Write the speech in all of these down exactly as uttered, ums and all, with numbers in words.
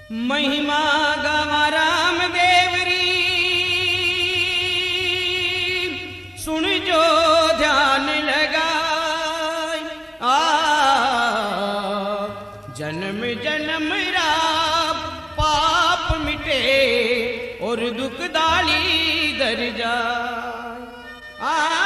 महिमा गावा राम देवरी सुन जो ध्यान लगाए। आ जन्म जन्म रा पाप मिटे और दुख दाली दर जाए। आ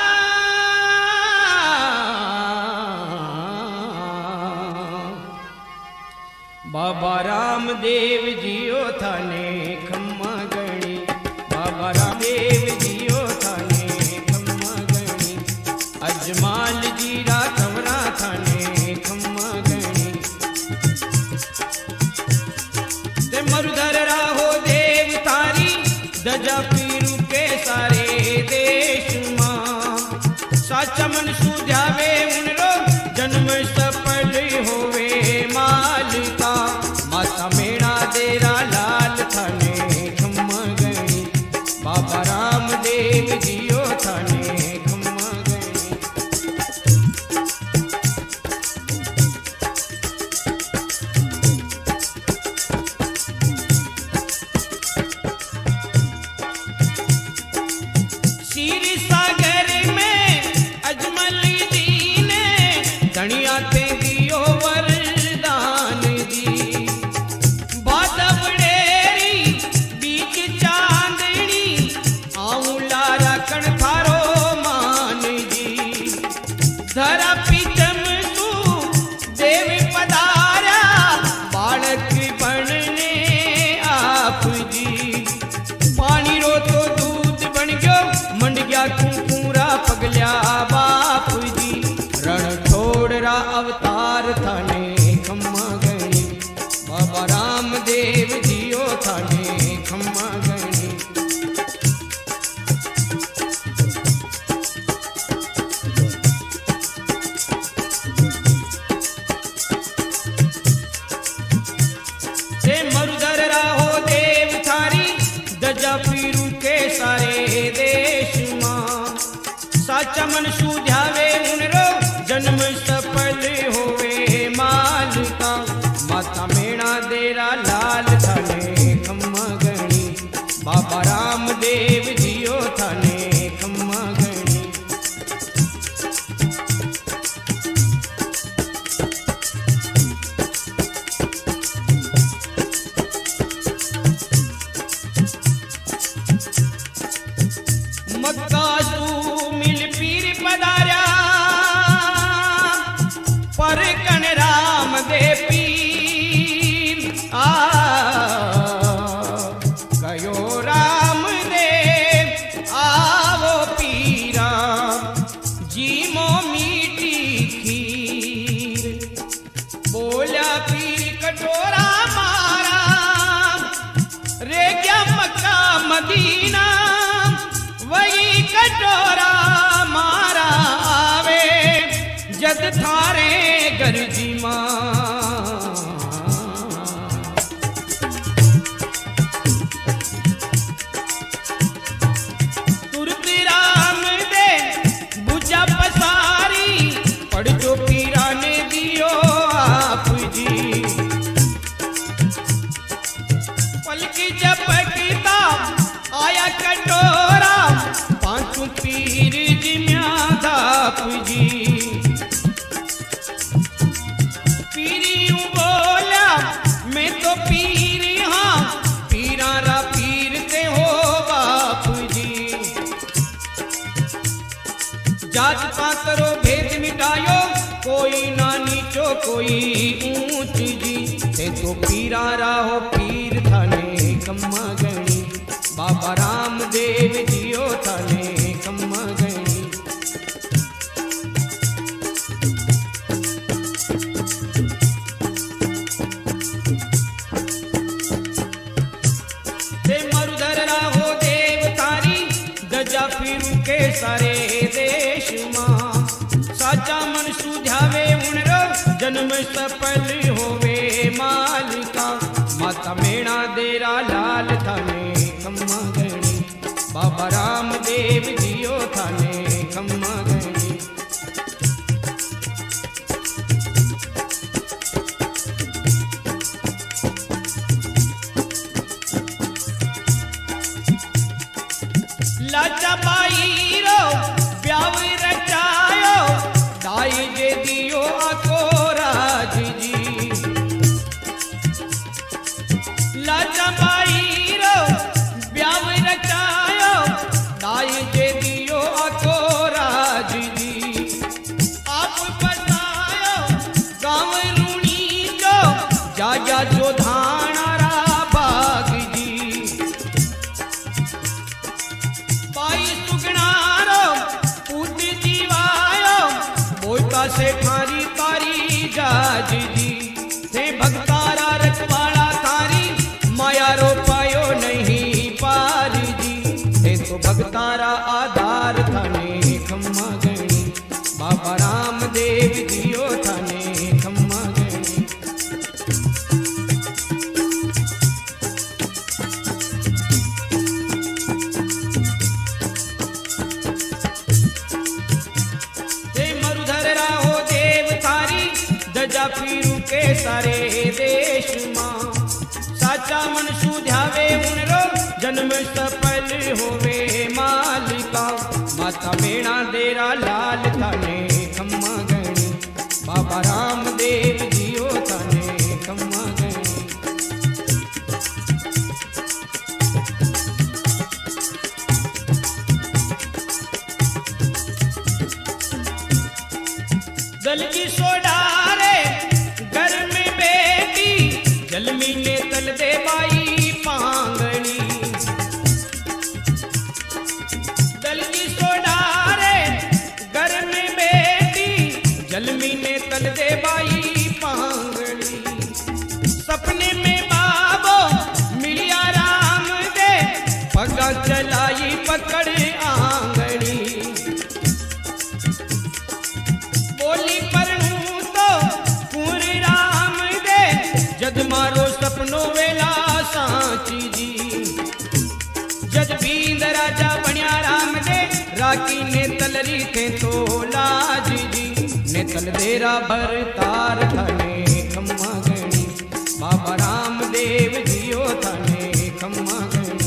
बाबा रामदेव जियो थाने खम्मा गणी, बाबा रामदेव जियो थाने खम्मा गणी, अजमाल जीरा कमरा थाने खम्मा गणी। ते मरुधर राहो देव तारी दजा पीरू के सारे देश मां, साचा मन सुझावे उन रो जन्म सफल होवे मालिका। माता मेणा देरा लाल थाने खम्मा गणी, बाबा रामदेव जियो थाने खम्मा गणी। क्षीर सागर में अजमल जी ने धनिया ते दियो वरदान दी। बादबड़ेरी बीच चांदनी आऊं लारा कण थारो मान जी। धरा पीचम तू देव पधारा बालक बनने आप जी। पानी रो तो दूध बन गयो मंड गया कुंकुरा पगल्या बाप जी। रण छोड़रा अवतार थाने खम्मा गणी, बाबा रामदेव जियो थाने खम्मा गणी। ते मरुधर राहो देव थारी दजा पीरू के सारे देश मां, साचा मन सुझावे उन रो जन्म सफल होवे मालिका। माता मेणा देरा लाल थाने खम्मा गणी, बाबा रामदेव जियो थाने खम्मा गणी। मक्का सू मिल पीर पधार्या पर कण राम दे पीर। आ गयो राम दे आवो पीरा जीमो मीठी खीर। बोल्या पीर कटोरा मारा रे क्या मक्का मदीना, वही कटोरा मारा आवे जद थारे गरजी मां। तुरत राम दे बुझा पसारी पड़ जो पीरा ने दियो आप जी। पलकी झपकता आया कटोरा पांचों पीर जिम्या धाप जी। पीरी बोला मैं तो पीर हाँ पीरा रा पीर ते हो बाप जी। जात पातरो भेद मिटायो कोई ना नीचो कोई ऊंच जी। ते तो पीरा रा हो पीर थाने खम्मा गणी, बाबा रामदेव जियो थाने खम्मा गणी। ते मरुधर राहो देव तारी दजा फिरू के सारे देश मां, साचा मन सुझावे उन रो जन्म सफल होवे मालिका। माता मेणा देरा लाल थाने खम्मा गणी, बाबा रामदेव जियो थाने खम्मा गणी। जा जा जो धाणारा भाग जी पाई सुगनारो पूत जीवायो बोलता से थारी तारी जाज जी थे भक्तारा रखवाड़ा थारी माया रो पायो नहीं पार जी थे तो भक्तारा आधार थाने खम्मा गणी बाबा रामदेव जियो थाने खम्मा गणी ते मरुधर राहो देव थारी दजा फिरू के सारे देश मां साचा मन सुझावे उनरो जन्म सफल होवे मालिका माता मेणा देरा लाल थाने खम्मा गणी बाबा रामदेव जियो थाने खम्मा गणी दल की सोडारे घर में बेटी जलमी ने तल दे बाई पांगणी दल की सोडारे घर में बेटी जलमी ने तल दे बाई पांगणी सपने में बाबो मिलिया राम दे पगा चलाई पकड़ आंगणी बोली परनू तो पूरी राम दे जद मारो सपनो वेला सांची जी जद बींद राजा बनिया राम दे राखी ने तलरी थे तो लाज जी ने तल देरा भर तार थाने खम्मा गणी बाबा रामदेव जियो थाने खम्मा गणी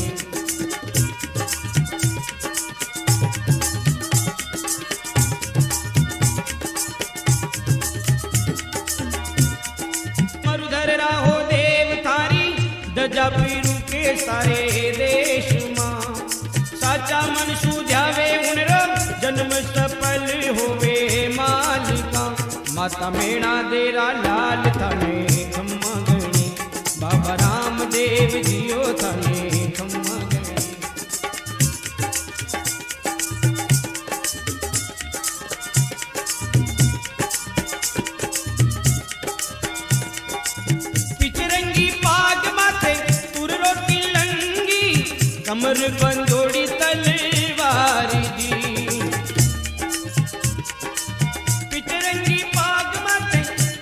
मरुधर राहो देव थारी दजा फिरू के सारे देश मां साचा मन सुझावे उनरो जन्म सफल होवे मालिका माता मेणा देरा लाल थाने खम्मा गणी बाबा रामदेव जियो थाने खम्मा गणी पिचरंगी पाग माथे तुर रोटी लंगी कमर बंदोड़ी तलवार जी पिचरंगी पाग माथे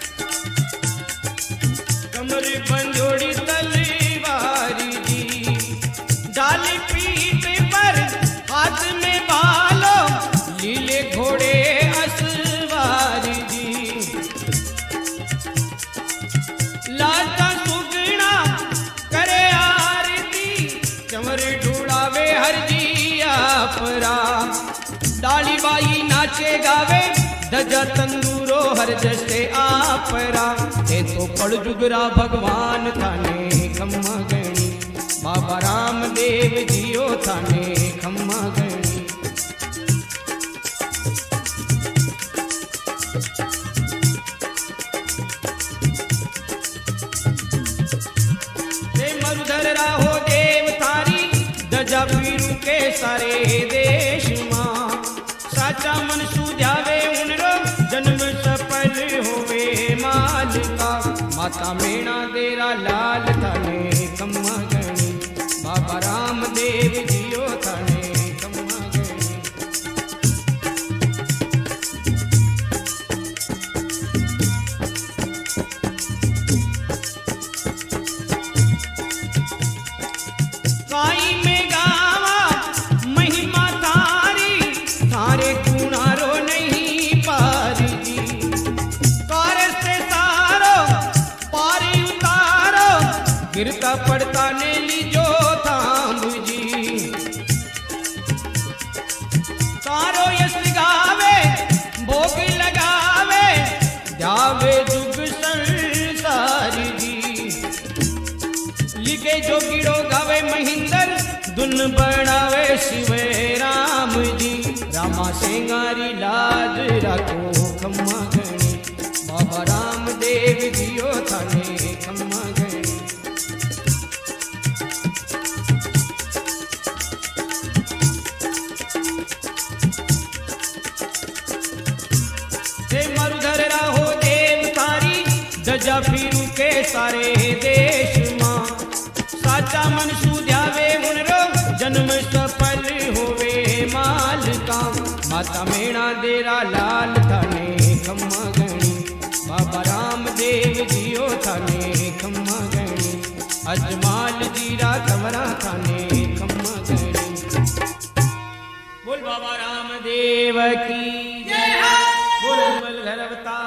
कमर बंदोड़ी तलवार जी डाली पीठ पर हाथ में बालो लीले घोड़े असवार जी लाता सुगना करे आरती चमर ढूढ़ावे हर जी आपरा डाली बाई नाचे गावे दजा तंदूरो हर जैसे आपरा ये तो पड़ जुगरा भगवान थाने खम्मा गणी बाबा रामदेव जियो थाने खम्मा गणी मरुधर राहो देव थारी दजा फिरू के सारे देश मां साचा मन सुझावे उनरो जन्म सफल होवे मालिका माता मेणा देरा लाल थाने खम्मा गणी बाबा रामदेव जियो थाने खम्मा गणी काई में गावा महिमा थारी थारे कुणारो नहीं पार जी कार से तारो पारी उतारो गिरता पड़ता ने लीजो थाम जी तारो यश गावे भोग लगावे जावे जुग संसार जी लिखे जो गिरो गावे महिंदर धुन बढ़ावे शिव राम जी रामा सिंगारी लाज राखो खम्मा गणी बाबा रामदेव जियो थाने खम्मा सारे देश मां। साचा मन सुध्यावे उन रो जन्म सफल होवे मालका। माता मेणा देरा लाल थाने खम्मा गणी। बाबा रामदेव जियो थाने खम्मा गणी। अजमाल जीरा कमरा थाने खम्मा गणी। बोल बाबा रामदेव की जय। बोल बोल घर अवतार